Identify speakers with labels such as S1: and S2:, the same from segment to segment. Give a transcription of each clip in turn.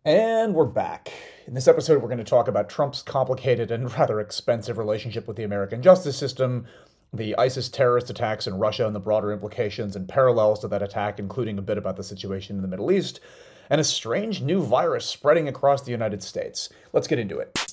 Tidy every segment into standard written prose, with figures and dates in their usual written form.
S1: And we're back. In this episode, we're going to talk about Trump's complicated and rather expensive relationship with the American justice system, the ISIS terrorist attacks in Russia and the broader implications and parallels to that attack, including a bit about the situation in the Middle East, and a strange new virus spreading across the United States. Let's get into it.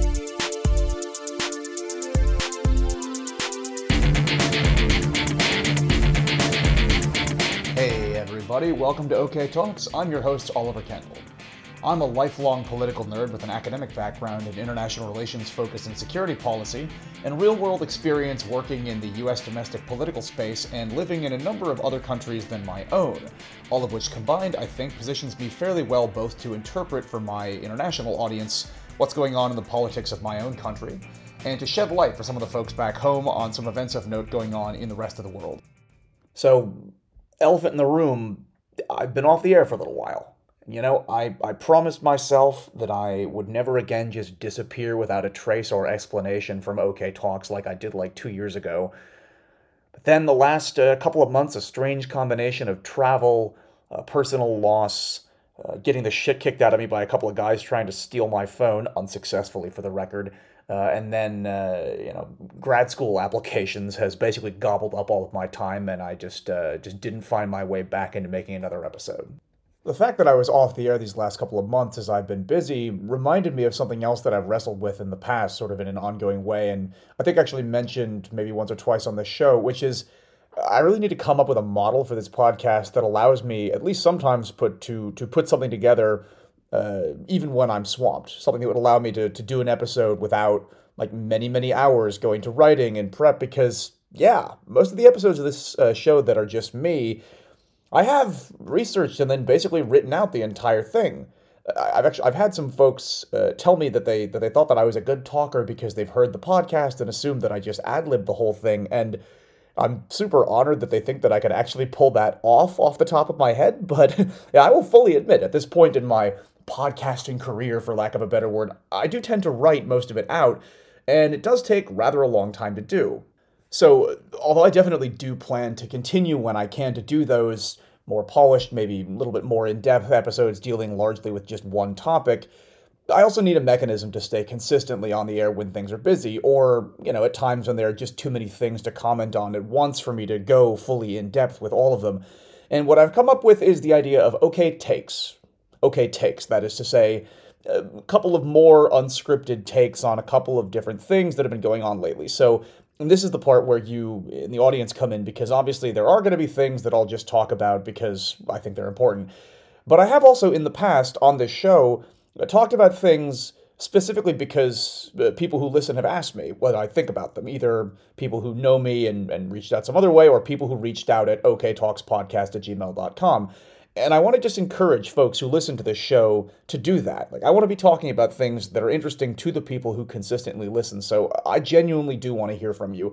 S1: Hey, everybody. Welcome to OK Talks. I'm your host, Oliver Kendall. I'm a lifelong political nerd with an academic background in international relations focus and security policy, and real-world experience working in the U.S. domestic political space and living in a number of other countries than my own, all of which combined, I think, positions me fairly well both to interpret for my international audience what's going on in the politics of my own country, and to shed light for some of the folks back home on some events of note going on in the rest of the world. So, elephant in the room, I've been off the air for a little while. You know, I promised myself that I would never again just disappear without a trace or explanation from OK Talks like I did like 2 years ago. But then the last couple of months, a strange combination of travel, personal loss, getting the shit kicked out of me by a couple of guys trying to steal my phone, unsuccessfully for the record, and then, grad school applications has basically gobbled up all of my time, and I just didn't find my way back into making another episode. The fact that I was off the air these last couple of months as I've been busy reminded me of something else that I've wrestled with in the past, sort of in an ongoing way, and I think actually mentioned maybe once or twice on this show, which is I really need to come up with a model for this podcast that allows me, at least sometimes, to put something together even when I'm swamped. Something that would allow me to do an episode without like many hours going to writing and prep, because, yeah, most of the episodes of this show that are just me, I have researched and then basically written out the entire thing. I've had some folks tell me that they thought that I was a good talker because they've heard the podcast and assumed that I just ad-libbed the whole thing, and I'm super honored that they think that I could actually pull that off the top of my head. But yeah, I will fully admit, at this point in my podcasting career, for lack of a better word, I do tend to write most of it out, and it does take rather a long time to do. So, although I definitely do plan to continue when I can to do those more polished, maybe a little bit more in-depth episodes dealing largely with just one topic, I also need a mechanism to stay consistently on the air when things are busy, or, at times when there are just too many things to comment on at once for me to go fully in-depth with all of them. And what I've come up with is the idea of OK Takes. OK Takes, that is to say, a couple of more unscripted takes on a couple of different things that have been going on lately. So, and this is the part where you in the audience come in, because obviously there are going to be things that I'll just talk about because I think they're important. But I have also in the past on this show talked about things specifically because people who listen have asked me what I think about them. Either people who know me and reached out some other way, or people who reached out at oktalkspodcast@gmail.com. And I want to just encourage folks who listen to this show to do that. Like, I want to be talking about things that are interesting to the people who consistently listen. So I genuinely do want to hear from you.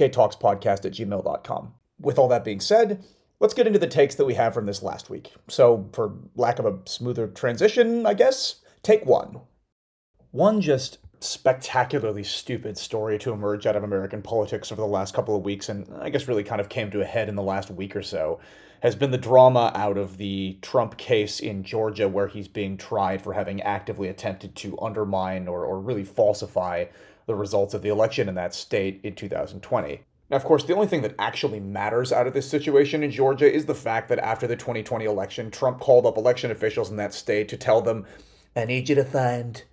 S1: oktalkspodcast@gmail.com. With all that being said, let's get into the takes that we have from this last week. So, for lack of a smoother transition, I guess, take one. One just spectacularly stupid story to emerge out of American politics over the last couple of weeks, and I guess really kind of came to a head in the last week or so, has been the drama out of the Trump case in Georgia, where he's being tried for having actively attempted to undermine or really falsify the results of the election in that state in 2020. Now, of course, the only thing that actually matters out of this situation in Georgia is the fact that after the 2020 election, Trump called up election officials in that state to tell them, "I need you to find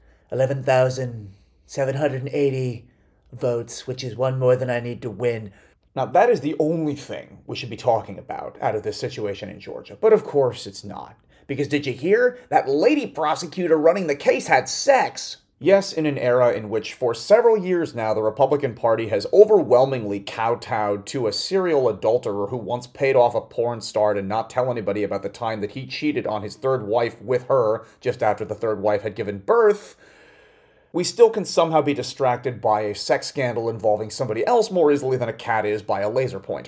S1: 11,780 votes, which is one more than I need to win." Now, that is the only thing we should be talking about out of this situation in Georgia. But of course it's not. Because did you hear? That lady prosecutor running the case had sex! Yes, in an era in which for several years now the Republican Party has overwhelmingly kowtowed to a serial adulterer who once paid off a porn star to not tell anybody about the time that he cheated on his third wife with her just after the third wife had given birth, we still can somehow be distracted by a sex scandal involving somebody else more easily than a cat is by a laser pointer.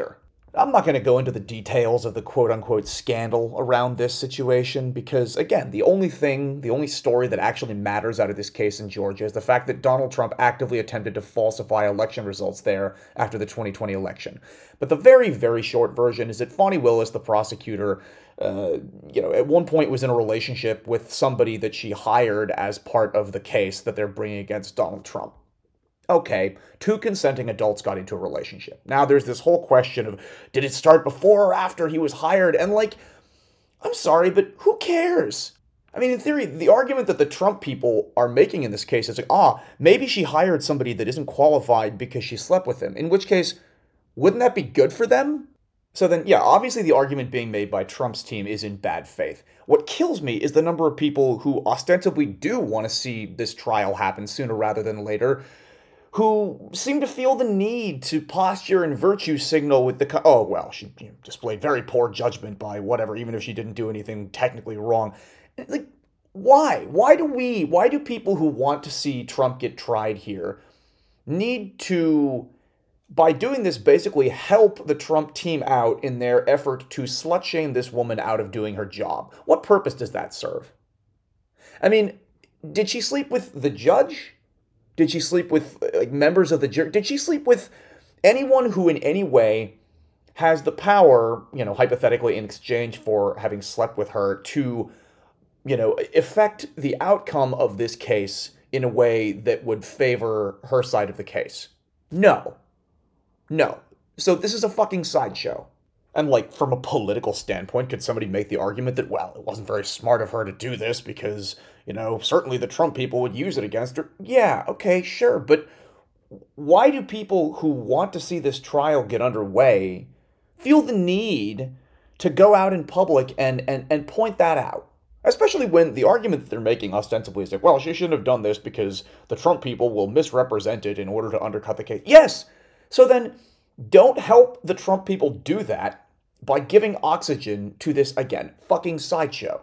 S1: I'm not going to go into the details of the quote-unquote scandal around this situation because, again, the only story that actually matters out of this case in Georgia is the fact that Donald Trump actively attempted to falsify election results there after the 2020 election. But the very, very short version is that Fani Willis, the prosecutor, at one point was in a relationship with somebody that she hired as part of the case that they're bringing against Donald Trump. Okay, two consenting adults got into a relationship. Now there's this whole question of, did it start before or after he was hired? And I'm sorry, but who cares? I mean, in theory, the argument that the Trump people are making in this case is maybe she hired somebody that isn't qualified because she slept with him. In which case, wouldn't that be good for them? So then, yeah, obviously the argument being made by Trump's team is in bad faith. What kills me is the number of people who ostensibly do want to see this trial happen sooner rather than later, who seem to feel the need to posture and virtue signal with she displayed very poor judgment by whatever, even if she didn't do anything technically wrong. Like, why? Why do people who want to see Trump get tried here need to, by doing this, basically help the Trump team out in their effort to slut shame this woman out of doing her job? What purpose does that serve? I mean, did she sleep with the judge? Did she sleep with members of the jury? Did she sleep with anyone who in any way has the power, hypothetically in exchange for having slept with her to, affect the outcome of this case in a way that would favor her side of the case? No. So this is a fucking sideshow. And from a political standpoint, could somebody make the argument that, well, it wasn't very smart of her to do this because, certainly the Trump people would use it against her? Yeah, okay, sure. But why do people who want to see this trial get underway feel the need to go out in public and point that out? Especially when the argument that they're making ostensibly is that, well, she shouldn't have done this because the Trump people will misrepresent it in order to undercut the case. Yes! So then, don't help the Trump people do that by giving oxygen to this, again, fucking sideshow.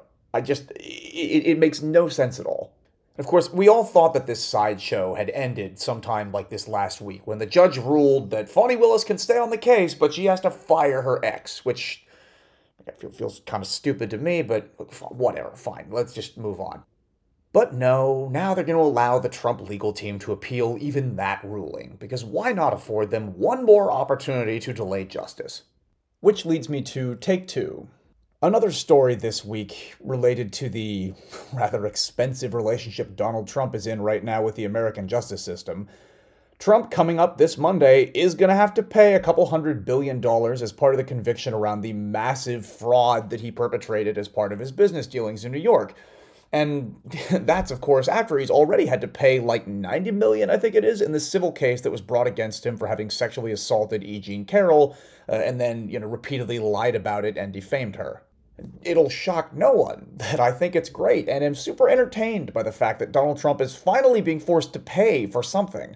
S1: It makes no sense at all. Of course, we all thought that this sideshow had ended sometime like this last week, when the judge ruled that Fani Willis can stay on the case, but she has to fire her ex, which feels kind of stupid to me, but whatever, fine, let's just move on. But no, now they're going to allow the Trump legal team to appeal even that ruling, because why not afford them one more opportunity to delay justice? Which leads me to take two. Another story this week related to the rather expensive relationship Donald Trump is in right now with the American justice system. Trump, coming up this Monday, is going to have to pay a couple $100 billion as part of the conviction around the massive fraud that he perpetrated as part of his business dealings in New York. And that's, of course, after he's already had to pay $90 million, I think it is, in the civil case that was brought against him for having sexually assaulted E. Jean Carroll, and then, repeatedly lied about it and defamed her. It'll shock no one that I think it's great and am super entertained by the fact that Donald Trump is finally being forced to pay for something.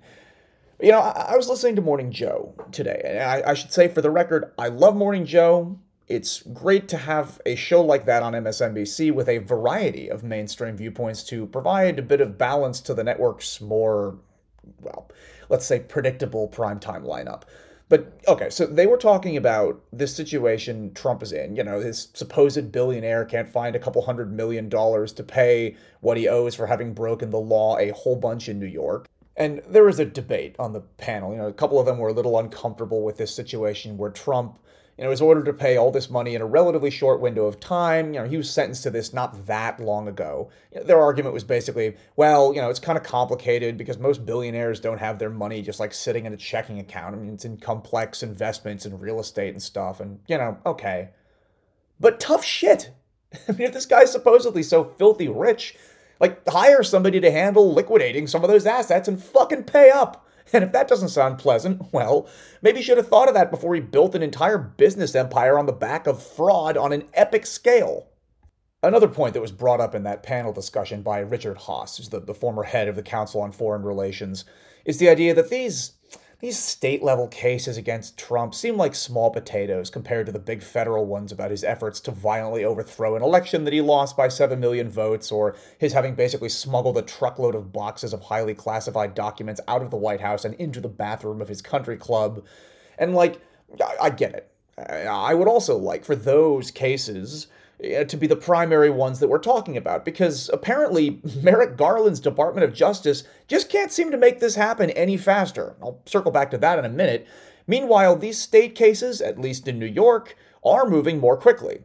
S1: I was listening to Morning Joe today, and I should say, for the record, I love Morning Joe. It's great to have a show like that on MSNBC with a variety of mainstream viewpoints to provide a bit of balance to the network's more, let's say, predictable primetime lineup. But, okay, so they were talking about this situation Trump is in. This supposed billionaire can't find a couple $100 million to pay what he owes for having broken the law a whole bunch in New York. And there was a debate on the panel. A couple of them were a little uncomfortable with this situation where Trump, was ordered to pay all this money in a relatively short window of time. He was sentenced to this not that long ago. Their argument was basically, it's kind of complicated because most billionaires don't have their money just sitting in a checking account. It's in complex investments in real estate and stuff. And, okay. But tough shit. If this guy's supposedly so filthy rich, hire somebody to handle liquidating some of those assets and fucking pay up. And if that doesn't sound pleasant, well, maybe he should have thought of that before he built an entire business empire on the back of fraud on an epic scale. Another point that was brought up in that panel discussion by Richard Haass, who's the former head of the Council on Foreign Relations, is the idea that these state-level cases against Trump seem like small potatoes compared to the big federal ones about his efforts to violently overthrow an election that he lost by 7 million votes, or his having basically smuggled a truckload of boxes of highly classified documents out of the White House and into the bathroom of his country club. And, I get it. I would also like for those cases to be the primary ones that we're talking about, because apparently Merrick Garland's Department of Justice just can't seem to make this happen any faster. I'll circle back to that in a minute. Meanwhile, these state cases, at least in New York, are moving more quickly.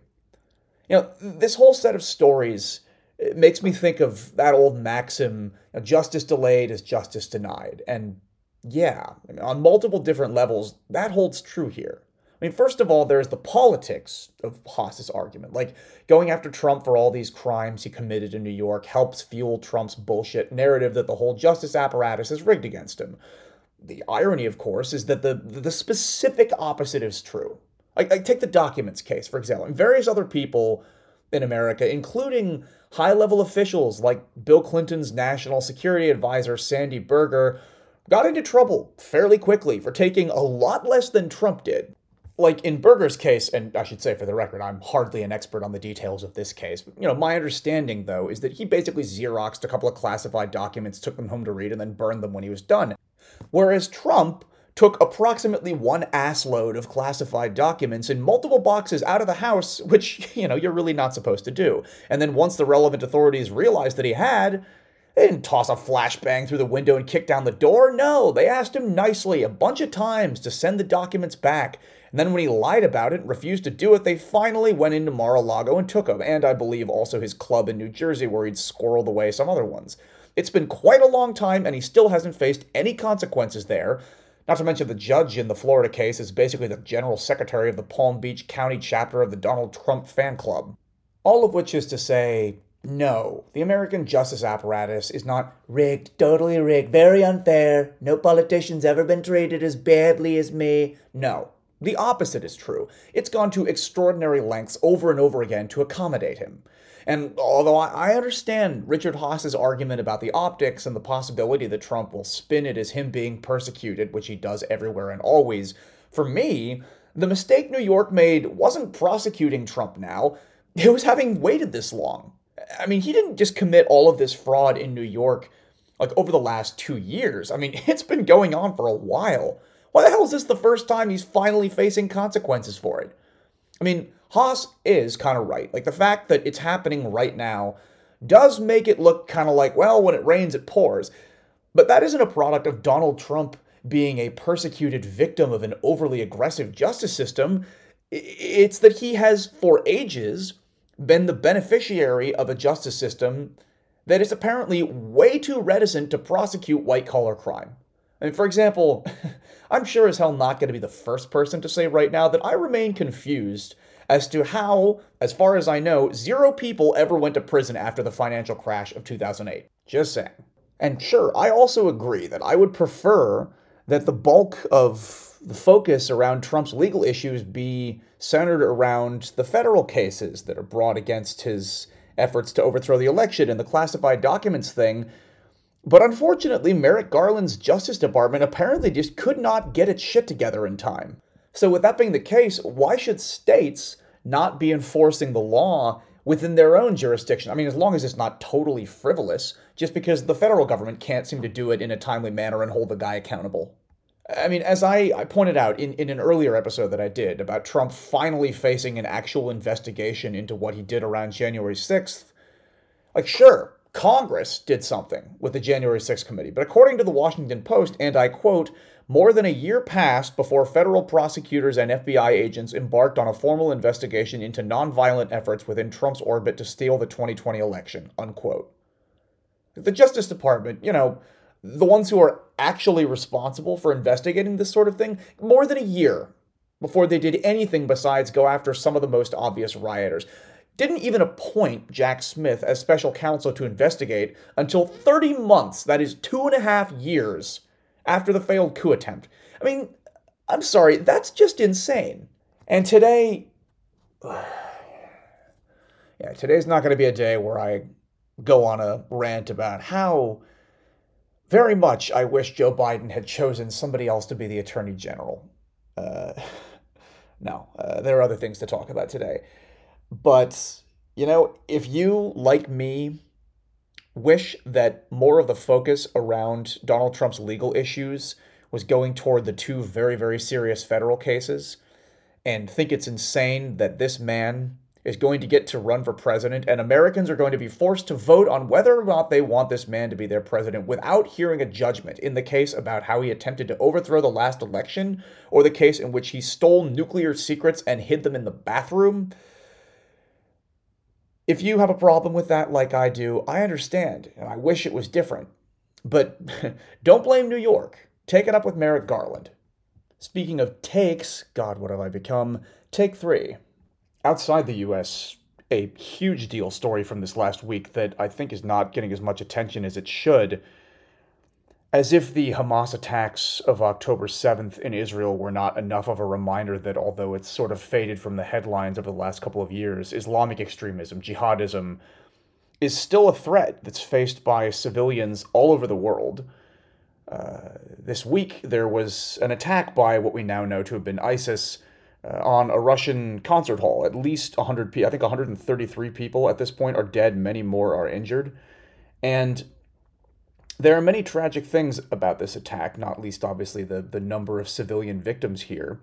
S1: This whole set of stories makes me think of that old maxim, justice delayed is justice denied. And yeah, on multiple different levels, that holds true here. First of all, there's the politics of Haas's argument. Like, going after Trump for all these crimes he committed in New York helps fuel Trump's bullshit narrative that the whole justice apparatus is rigged against him. The irony, of course, is that the specific opposite is true. Like, take the documents case, for example, and various other people in America, including high-level officials like Bill Clinton's national security advisor, Sandy Berger, got into trouble fairly quickly for taking a lot less than Trump did. Like in Berger's case, and I should say for the record, I'm hardly an expert on the details of this case. But, my understanding, though, is that he basically Xeroxed a couple of classified documents, took them home to read, and then burned them when he was done. Whereas Trump took approximately one assload of classified documents in multiple boxes out of the house, which, you're really not supposed to do. And then once the relevant authorities realized that he had, they didn't toss a flashbang through the window and kick down the door. No, they asked him nicely a bunch of times to send the documents back. And then when he lied about it and refused to do it, they finally went into Mar-a-Lago and took him. And I believe also his club in New Jersey where he'd squirreled away some other ones. It's been quite a long time and he still hasn't faced any consequences there. Not to mention the judge in the Florida case is basically the general secretary of the Palm Beach County chapter of the Donald Trump fan club. All of which is to say, no, the American justice apparatus is not rigged, totally rigged, very unfair. No politician's ever been treated as badly as me. No. The opposite is true. It's gone to extraordinary lengths over and over again to accommodate him. And although I understand Richard Haas's argument about the optics and the possibility that Trump will spin it as him being persecuted, which he does everywhere and always, for me, the mistake New York made wasn't prosecuting Trump now, it was having waited this long. He didn't just commit all of this fraud in New York, over the last 2 years. It's been going on for a while. Why the hell is this the first time he's finally facing consequences for it? Haas is kind of right. The fact that it's happening right now does make it look kind of like, well, when it rains, it pours. But that isn't a product of Donald Trump being a persecuted victim of an overly aggressive justice system. It's that he has, for ages, been the beneficiary of a justice system that is apparently way too reticent to prosecute white-collar crime. For example, I'm sure as hell not going to be the first person to say right now that I remain confused as to how, as far as I know, 0 people ever went to prison after the financial crash of 2008. Just saying. And sure, I also agree that I would prefer that the bulk of the focus around Trump's legal issues be centered around the federal cases that are brought against his efforts to overthrow the election and the classified documents thing. But unfortunately, Merrick Garland's Justice Department apparently just could not get its shit together in time. So with that being the case, why should states not be enforcing the law within their own jurisdiction? As long as it's not totally frivolous, just because the federal government can't seem to do it in a timely manner and hold the guy accountable. As I pointed out in an earlier episode that I did about Trump finally facing an actual investigation into what he did around January 6th, sure, Congress did something with the January 6th committee, but according to the Washington Post, and I quote, more than a year passed before federal prosecutors and FBI agents embarked on a formal investigation into nonviolent efforts within Trump's orbit to steal the 2020 election, unquote. The Justice Department, the ones who are actually responsible for investigating this sort of thing, more than a year before they did anything besides go after some of the most obvious rioters. Didn't even appoint Jack Smith as special counsel to investigate until 30 months, that is 2.5 years, after the failed coup attempt. I'm sorry, that's just insane. And today, today's not going to be a day where I go on a rant about how very much I wish Joe Biden had chosen somebody else to be the Attorney General. No, there are other things to talk about today. But, if you, like me, wish that more of the focus around Donald Trump's legal issues was going toward the 2 very, very serious federal cases, and think it's insane that this man is going to get to run for president, and Americans are going to be forced to vote on whether or not they want this man to be their president without hearing a judgment in the case about how he attempted to overthrow the last election, or the case in which he stole nuclear secrets and hid them in the bathroom. If you have a problem with that like I do, I understand, and I wish it was different. But don't blame New York. Take it up with Merrick Garland. Speaking of takes, God, what have I become? Take 3. Outside the US, a huge deal story from this last week that I think is not getting as much attention as it should. As if the Hamas attacks of October 7th in Israel were not enough of a reminder that although it's sort of faded from the headlines over the last couple of years, Islamic extremism, jihadism, is still a threat that's faced by civilians all over the world. This week, there was an attack by what we now know to have been ISIS on a Russian concert hall. At least 100 people, I think 133 people at this point are dead, many more are injured. And there are many tragic things about this attack, not least obviously the number of civilian victims here.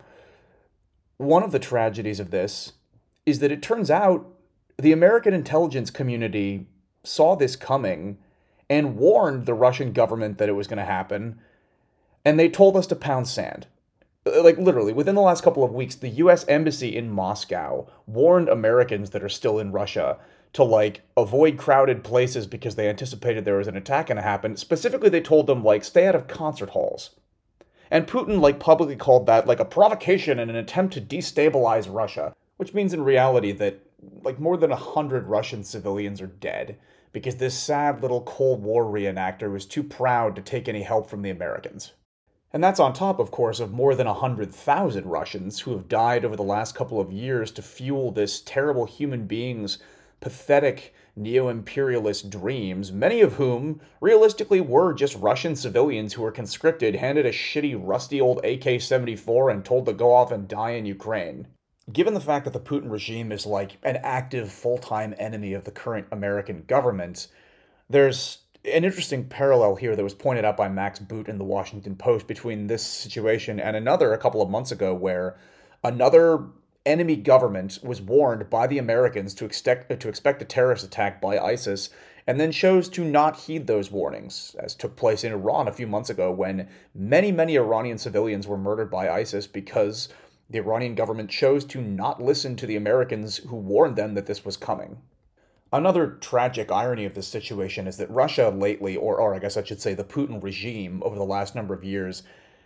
S1: One of the tragedies of this is that it turns out the American intelligence community saw this coming and warned the Russian government that it was going to happen, and they told us to pound sand. Like, literally, within the last couple of weeks, the U.S. Embassy in Moscow warned Americans that are still in Russia to, avoid crowded places because they anticipated there was an attack going to happen. Specifically, they told them, stay out of concert halls. And Putin, publicly called that, a provocation and an attempt to destabilize Russia, which means in reality that, more than 100 Russian civilians are dead because this sad little Cold War reenactor was too proud to take any help from the Americans. And that's on top, of course, of more than 100,000 Russians who have died over the last couple of years to fuel this terrible human being's pathetic neo-imperialist dreams, many of whom realistically were just Russian civilians who were conscripted, handed a shitty, rusty old AK-74, and told to go off and die in Ukraine. Given the fact that the Putin regime is an active, full-time enemy of the current American government, there's an interesting parallel here that was pointed out by Max Boot in the Washington Post between this situation and another a couple of months ago where another enemy government was warned by the Americans to expect a terrorist attack by ISIS and then chose to not heed those warnings, as took place in Iran a few months ago when many, many Iranian civilians were murdered by ISIS because the Iranian government chose to not listen to the Americans who warned them that this was coming. Another tragic irony of this situation is that Russia lately, or I guess I should say the Putin regime over the last number of years,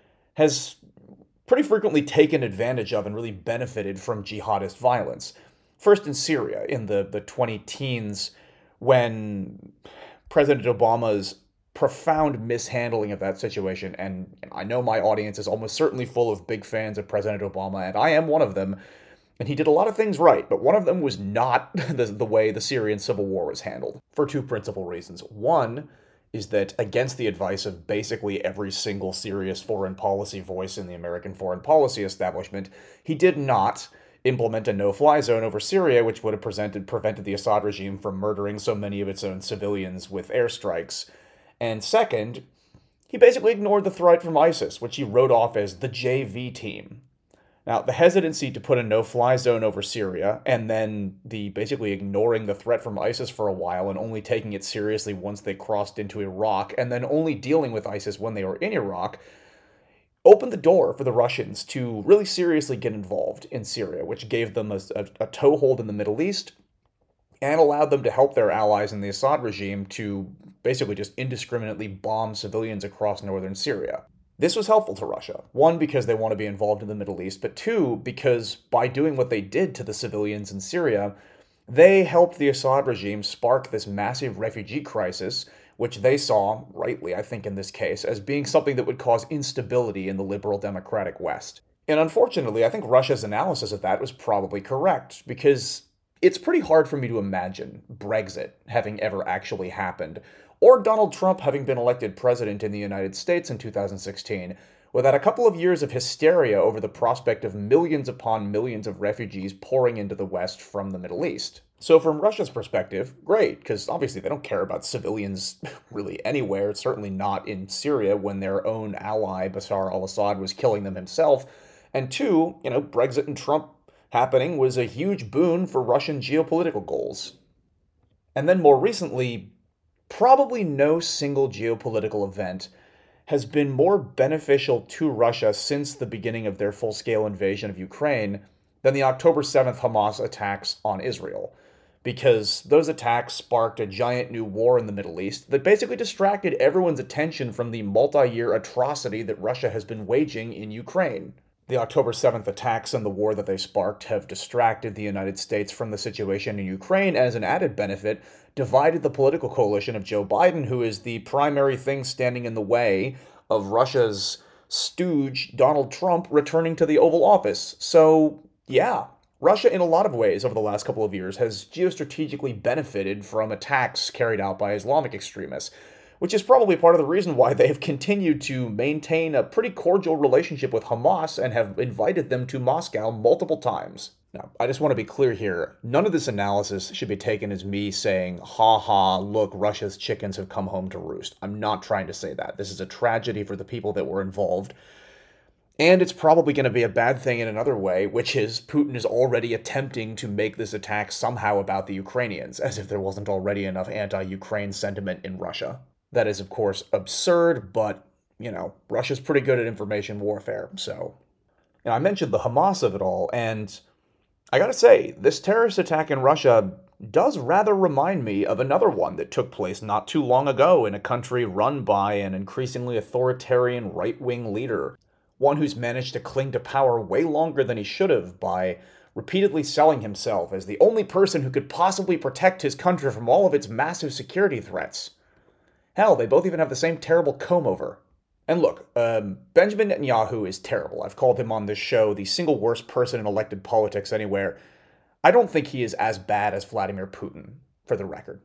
S1: has pretty frequently taken advantage of and really benefited from jihadist violence. First in Syria in the 2010s when President Obama's profound mishandling of that situation, and I know my audience is almost certainly full of big fans of President Obama, and I am one of them, and he did a lot of things right, but one of them was not the way the Syrian civil war was handled, for two principal reasons. One is that, against the advice of basically every single serious foreign policy voice in the American foreign policy establishment, he did not implement a no-fly zone over Syria, which would have prevented the Assad regime from murdering so many of its own civilians with airstrikes. And second, he basically ignored the threat from ISIS, which he wrote off as the JV team. Now, the hesitancy to put a no-fly zone over Syria, and then the basically ignoring the threat from ISIS for a while and only taking it seriously once they crossed into Iraq, and then only dealing with ISIS when they were in Iraq, opened the door for the Russians to really seriously get involved in Syria, which gave them a toehold in the Middle East and allowed them to help their allies in the Assad regime to basically just indiscriminately bomb civilians across northern Syria. This was helpful to Russia. One, because they want to be involved in the Middle East, but two, because by doing what they did to the civilians in Syria, they helped the Assad regime spark this massive refugee crisis, which they saw, rightly I think in this case, as being something that would cause instability in the liberal democratic West. And unfortunately, I think Russia's analysis of that was probably correct, because it's pretty hard for me to imagine Brexit having ever actually happened, or Donald Trump having been elected president in the United States in 2016, without a couple of years of hysteria over the prospect of millions upon millions of refugees pouring into the West from the Middle East. So from Russia's perspective, great, because obviously they don't care about civilians really anywhere, certainly not in Syria when their own ally, Bashar al-Assad, was killing them himself. And two, Brexit and Trump happening was a huge boon for Russian geopolitical goals. And then more recently, probably no single geopolitical event has been more beneficial to Russia since the beginning of their full-scale invasion of Ukraine than the October 7th Hamas attacks on Israel, because those attacks sparked a giant new war in the Middle East that basically distracted everyone's attention from the multi-year atrocity that Russia has been waging in Ukraine. The October 7th attacks and the war that they sparked have distracted the United States from the situation in Ukraine, and as an added benefit, divided the political coalition of Joe Biden, who is the primary thing standing in the way of Russia's stooge, Donald Trump, returning to the Oval Office. So, yeah, Russia, in a lot of ways, over the last couple of years, has geostrategically benefited from attacks carried out by Islamic extremists, which is probably part of the reason why they have continued to maintain a pretty cordial relationship with Hamas and have invited them to Moscow multiple times. Now, I just want to be clear here. None of this analysis should be taken as me saying, ha ha, look, Russia's chickens have come home to roost. I'm not trying to say that. This is a tragedy for the people that were involved. And it's probably going to be a bad thing in another way, which is Putin is already attempting to make this attack somehow about the Ukrainians, as if there wasn't already enough anti-Ukraine sentiment in Russia. That is, of course, absurd, but, Russia's pretty good at information warfare, so. I mentioned the Hamas of it all, and I gotta say, this terrorist attack in Russia does rather remind me of another one that took place not too long ago in a country run by an increasingly authoritarian right-wing leader, one who's managed to cling to power way longer than he should have by repeatedly selling himself as the only person who could possibly protect his country from all of its massive security threats. Hell, they both even have the same terrible comb-over. And look, Benjamin Netanyahu is terrible. I've called him on this show the single worst person in elected politics anywhere. I don't think he is as bad as Vladimir Putin, for the record.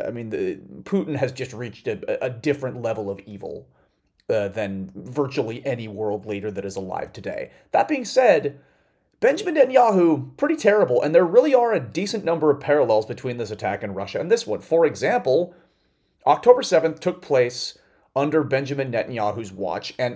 S1: Putin has just reached a different level of evil than virtually any world leader that is alive today. That being said, Benjamin Netanyahu, pretty terrible, and there really are a decent number of parallels between this attack in Russia and this one. For example, October 7th took place under Benjamin Netanyahu's watch, and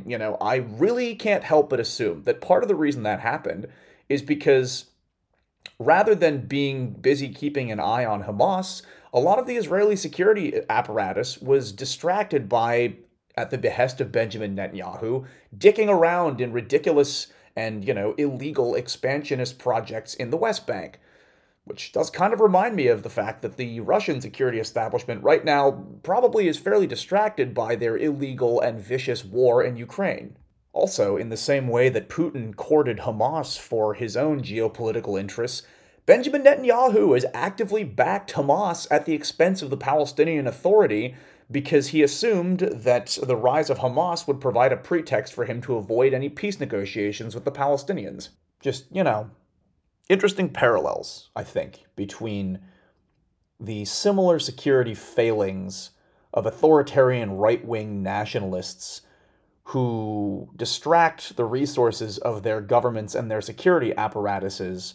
S1: I really can't help but assume that part of the reason that happened is because rather than being busy keeping an eye on Hamas, a lot of the Israeli security apparatus was distracted by, at the behest of Benjamin Netanyahu, dicking around in ridiculous and, illegal expansionist projects in the West Bank. Which does kind of remind me of the fact that the Russian security establishment right now probably is fairly distracted by their illegal and vicious war in Ukraine. Also, in the same way that Putin courted Hamas for his own geopolitical interests, Benjamin Netanyahu has actively backed Hamas at the expense of the Palestinian Authority because he assumed that the rise of Hamas would provide a pretext for him to avoid any peace negotiations with the Palestinians. Just, interesting parallels, I think, between the similar security failings of authoritarian right-wing nationalists who distract the resources of their governments and their security apparatuses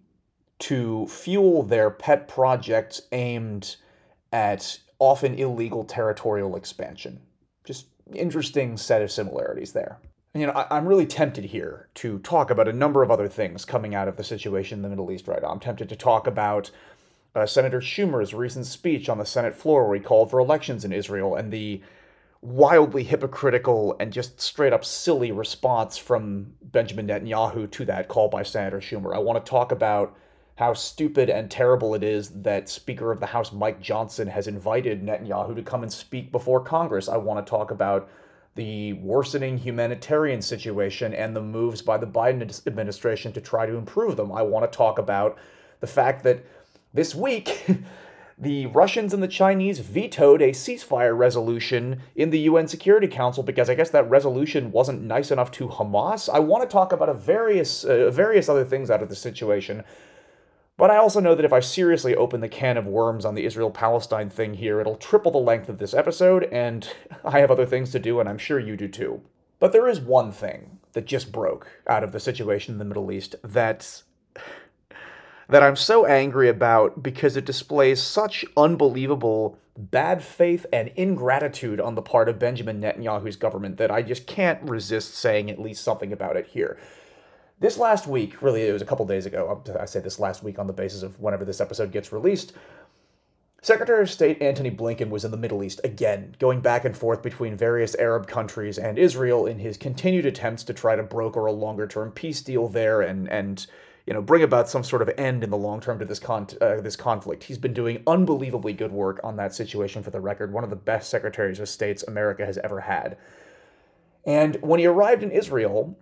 S1: to fuel their pet projects aimed at often illegal territorial expansion. Just interesting set of similarities there. I'm really tempted here to talk about a number of other things coming out of the situation in the Middle East right now. I'm tempted to talk about Senator Schumer's recent speech on the Senate floor where he called for elections in Israel and the wildly hypocritical and just straight up silly response from Benjamin Netanyahu to that call by Senator Schumer. I want to talk about how stupid and terrible it is that Speaker of the House Mike Johnson has invited Netanyahu to come and speak before Congress. I want to talk about the worsening humanitarian situation and the moves by the Biden administration to try to improve them. I want to talk about the fact that this week, the Russians and the Chinese vetoed a ceasefire resolution in the UN Security Council because I guess that resolution wasn't nice enough to Hamas. I want to talk about various other things out of the situation. But I also know that if I seriously open the can of worms on the Israel-Palestine thing here, it'll triple the length of this episode, and I have other things to do, and I'm sure you do too. But there is one thing that just broke out of the situation in the Middle East that that I'm so angry about because it displays such unbelievable bad faith and ingratitude on the part of Benjamin Netanyahu's government that I just can't resist saying at least something about it here. This last week, really, it was a couple days ago, I say this last week on the basis of whenever this episode gets released, Secretary of State Antony Blinken was in the Middle East again, going back and forth between various Arab countries and Israel in his continued attempts to try to broker a longer-term peace deal there and bring about some sort of end in the long term to this conflict. He's been doing unbelievably good work on that situation, for the record, one of the best secretaries of states America has ever had. And when he arrived in Israel,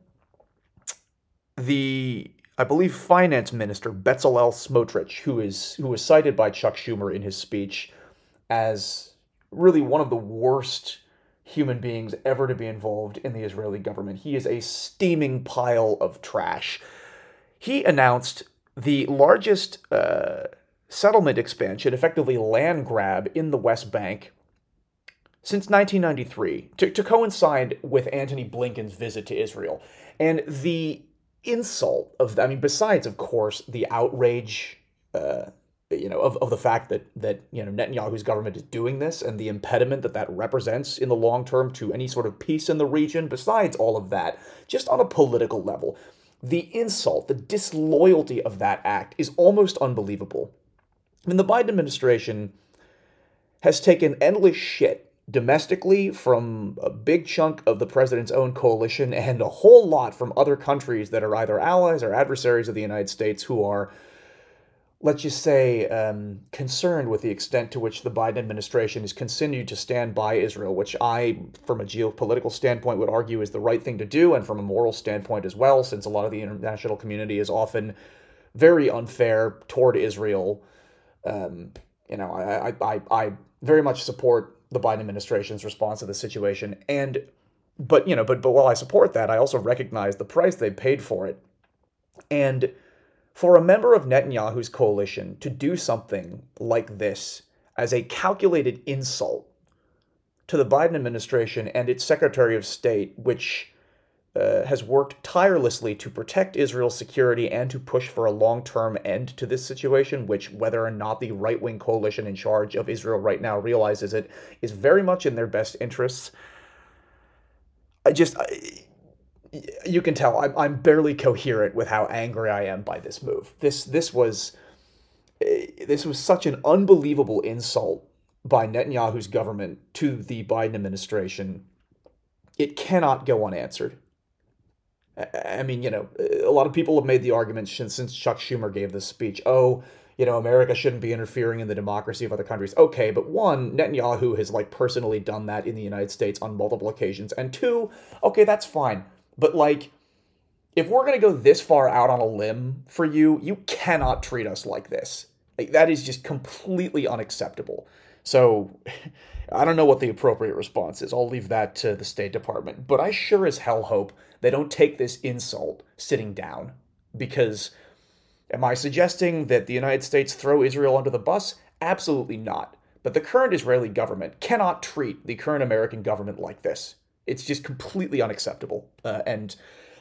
S1: I believe, finance minister Bezalel Smotrich, who was cited by Chuck Schumer in his speech as really one of the worst human beings ever to be involved in the Israeli government. He is a steaming pile of trash. He announced the largest settlement expansion, effectively land grab, in the West Bank since 1993, to coincide with Antony Blinken's visit to Israel. And the insult of that, I mean, besides, of course, the outrage, of the fact that Netanyahu's government is doing this and the impediment that represents in the long term to any sort of peace in the region, besides all of that, just on a political level, the insult, the disloyalty of that act is almost unbelievable. I mean, the Biden administration has taken endless shit domestically from a big chunk of the president's own coalition and a whole lot from other countries that are either allies or adversaries of the United States who are, let's just say, concerned with the extent to which the Biden administration has continued to stand by Israel, which I, from a geopolitical standpoint, would argue is the right thing to do, and from a moral standpoint as well, since a lot of the international community is often very unfair toward Israel. I very much support the Biden administration's response to the situation, but while I support that, I also recognize the price they paid for it. And for a member of Netanyahu's coalition to do something like this as a calculated insult to the Biden administration and its Secretary of State, which has worked tirelessly to protect Israel's security and to push for a long-term end to this situation, which, whether or not the right-wing coalition in charge of Israel right now realizes it, is very much in their best interests. You can tell I'm barely coherent with how angry I am by this move. This was such an unbelievable insult by Netanyahu's government to the Biden administration. It cannot go unanswered. I mean, a lot of people have made the argument since Chuck Schumer gave this speech, America shouldn't be interfering in the democracy of other countries. Okay, but one, Netanyahu has personally done that in the United States on multiple occasions. And two, okay, that's fine. But if we're going to go this far out on a limb for you, you cannot treat us like this. That is just completely unacceptable. So I don't know what the appropriate response is. I'll leave that to the State Department. But I sure as hell hope they don't take this insult sitting down. Because am I suggesting that the United States throw Israel under the bus? Absolutely not. But the current Israeli government cannot treat the current American government like this. It's just completely unacceptable. I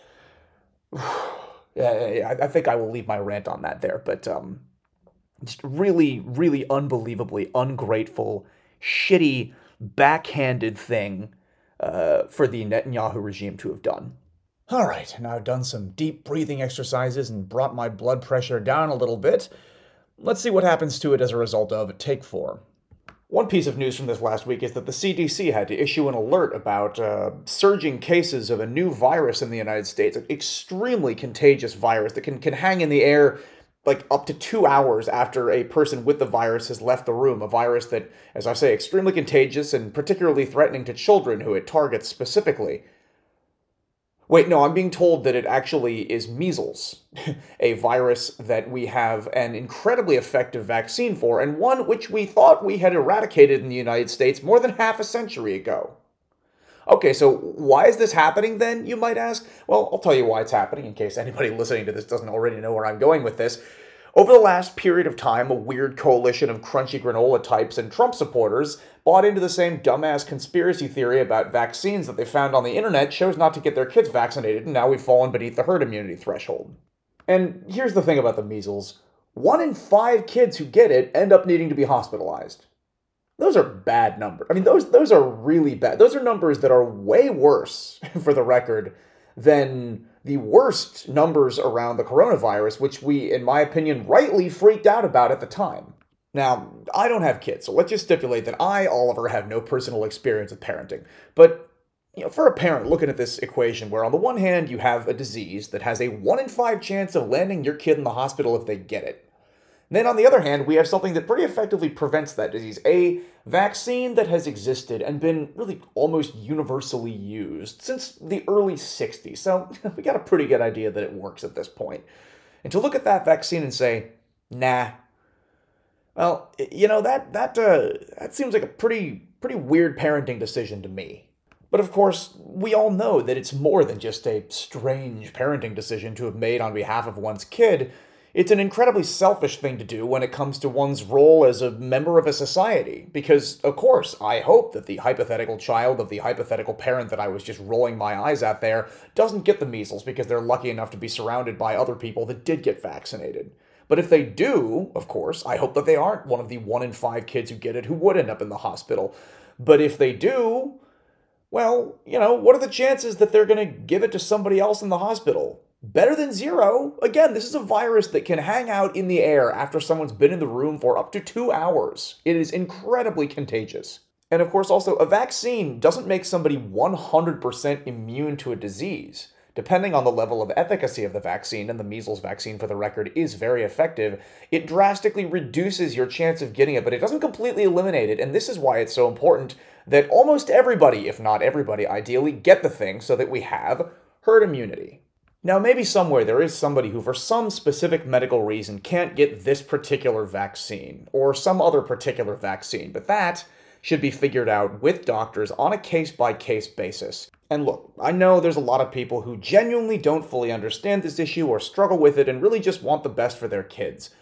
S1: think I will leave my rant on that there. But just really, really unbelievably ungrateful, shitty, backhanded thing for the Netanyahu regime to have done. All right, now I've done some deep breathing exercises and brought my blood pressure down a little bit. Let's see what happens to it as a result of Take 4. One piece of news from this last week is that the CDC had to issue an alert about surging cases of a new virus in the United States, an extremely contagious virus that can hang in the air up to 2 hours after a person with the virus has left the room. A virus that, as I say, extremely contagious and particularly threatening to children who it targets specifically. Wait, no, I'm being told that it actually is measles, a virus that we have an incredibly effective vaccine for, and one which we thought we had eradicated in the United States more than half a century ago. Okay, so why is this happening then, you might ask? Well, I'll tell you why it's happening, in case anybody listening to this doesn't already know where I'm going with this. Over the last period of time, a weird coalition of crunchy granola types and Trump supporters bought into the same dumbass conspiracy theory about vaccines that they found on the internet, chose not to get their kids vaccinated, and now we've fallen beneath the herd immunity threshold. And here's the thing about the measles. 1 in 5 kids who get it end up needing to be hospitalized. Those are bad numbers. I mean, those are really bad. Those are numbers that are way worse, for the record, than the worst numbers around the coronavirus, which we, in my opinion, rightly freaked out about at the time. Now, I don't have kids, so let's just stipulate that I, Oliver, have no personal experience with parenting. But, for a parent looking at this equation where on the one hand you have a disease that has a 1 in 5 chance of landing your kid in the hospital if they get it, then on the other hand, we have something that pretty effectively prevents that disease, a vaccine that has existed and been really almost universally used since the early 60s. So we got a pretty good idea that it works at this point. And to look at that vaccine and say, nah, well, that seems like a pretty weird parenting decision to me. But of course, we all know that it's more than just a strange parenting decision to have made on behalf of one's kid. It's an incredibly selfish thing to do when it comes to one's role as a member of a society, because, of course, I hope that the hypothetical child of the hypothetical parent that I was just rolling my eyes at there doesn't get the measles because they're lucky enough to be surrounded by other people that did get vaccinated. But if they do, of course, I hope that they aren't one of the 1 in 5 kids who get it who would end up in the hospital. But if they do, well, what are the chances that they're going to give it to somebody else in the hospital? Better than zero. Again, this is a virus that can hang out in the air after someone's been in the room for up to 2 hours. It is incredibly contagious. And of course, also, a vaccine doesn't make somebody 100% immune to a disease. Depending on the level of efficacy of the vaccine, and the measles vaccine, for the record, is very effective, it drastically reduces your chance of getting it, but it doesn't completely eliminate it, and this is why it's so important that almost everybody, if not everybody, ideally, get the thing so that we have herd immunity. Now, maybe somewhere there is somebody who, for some specific medical reason, can't get this particular vaccine, or some other particular vaccine, but that should be figured out with doctors on a case-by-case basis. And look, I know there's a lot of people who genuinely don't fully understand this issue or struggle with it and really just want the best for their kids.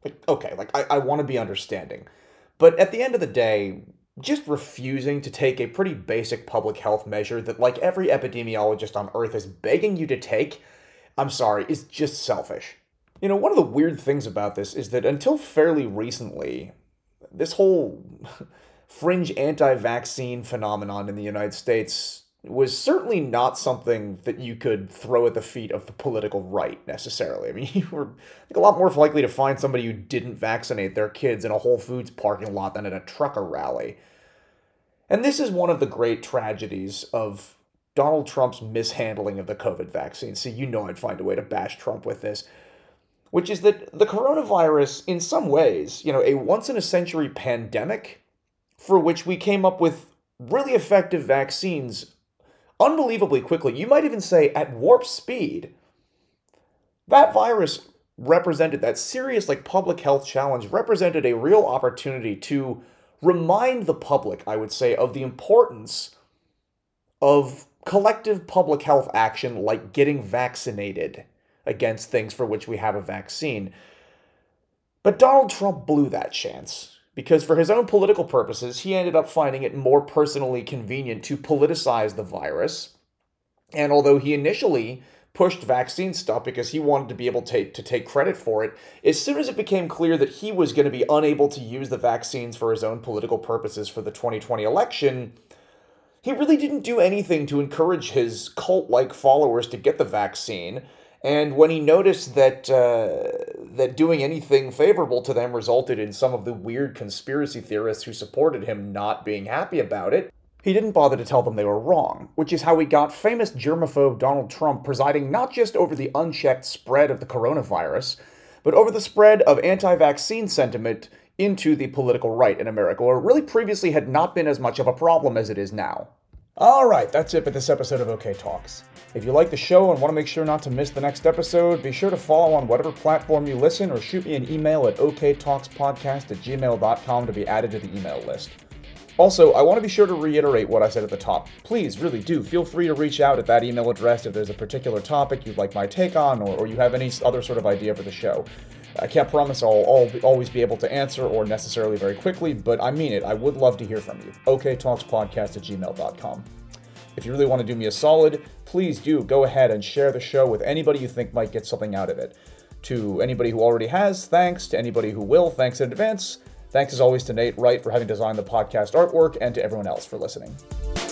S1: I want to be understanding. But at the end of the day, just refusing to take a pretty basic public health measure that, like every epidemiologist on Earth is begging you to take, I'm sorry, is just selfish. One of the weird things about this is that until fairly recently, this whole fringe anti-vaccine phenomenon in the United States was certainly not something that you could throw at the feet of the political right, necessarily. I mean, you were a lot more likely to find somebody who didn't vaccinate their kids in a Whole Foods parking lot than at a trucker rally. And this is one of the great tragedies of Donald Trump's mishandling of the COVID vaccine. So I'd find a way to bash Trump with this, which is that the coronavirus, in some ways, a once-in-a-century pandemic for which we came up with really effective vaccines unbelievably quickly. You might even say at warp speed. That virus represented, that serious public health challenge represented a real opportunity to remind the public, I would say, of the importance of collective public health action like getting vaccinated against things for which we have a vaccine. But Donald Trump blew that chance because for his own political purposes, he ended up finding it more personally convenient to politicize the virus. And although he initially pushed vaccine stuff because he wanted to be able to take credit for it, as soon as it became clear that he was going to be unable to use the vaccines for his own political purposes for the 2020 election, he really didn't do anything to encourage his cult-like followers to get the vaccine. And when he noticed that doing anything favorable to them resulted in some of the weird conspiracy theorists who supported him not being happy about it, he didn't bother to tell them they were wrong, which is how we got famous germaphobe Donald Trump presiding not just over the unchecked spread of the coronavirus, but over the spread of anti-vaccine sentiment into the political right in America, where it really previously had not been as much of a problem as it is now. All right, that's it for this episode of OK Talks. If you like the show and want to make sure not to miss the next episode, be sure to follow on whatever platform you listen or shoot me an email at oktalkspodcast@gmail.com to be added to the email list. Also, I want to be sure to reiterate what I said at the top. Please, really do, feel free to reach out at that email address if there's a particular topic you'd like my take on or you have any other sort of idea for the show. I can't promise I'll always be able to answer or necessarily very quickly, but I mean it. I would love to hear from you. oktalkspodcast@gmail.com. If you really want to do me a solid, please do go ahead and share the show with anybody you think might get something out of it. To anybody who already has, thanks. To anybody who will, thanks in advance. Thanks as always to Nate Wright for having designed the podcast artwork, and to everyone else for listening.